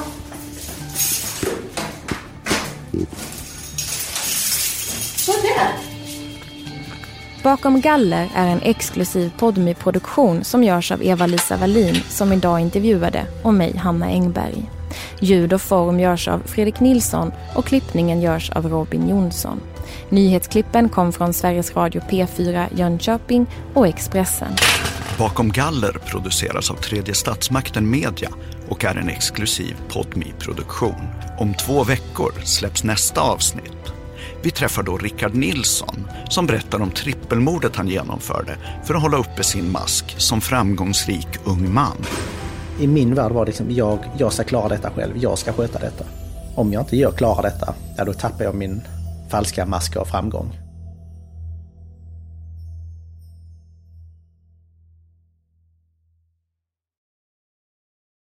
Så där. Bakom galler är en exklusiv Podmi-produktion som görs av Eva-Lisa Wallin som idag intervjuade och mig, Hanna Engberg. Ljud och form görs av Fredrik Nilsson och klippningen görs av Robin Jonsson. Nyhetsklippen kom från Sveriges Radio P fyra Jönköping och Expressen. Bakom galler produceras av Tredje Statsmakten Media och är en exklusiv Podmi-produktion. Om två veckor släpps nästa avsnitt. Vi träffar då Rickard Nilsson som berättar om trippelmordet han genomförde för att hålla uppe sin mask som framgångsrik ung man. I min värld var det liksom, jag, jag ska klara detta själv, jag ska sköta detta. Om jag inte gör klara detta, ja, då tappar jag min falska mask av framgång.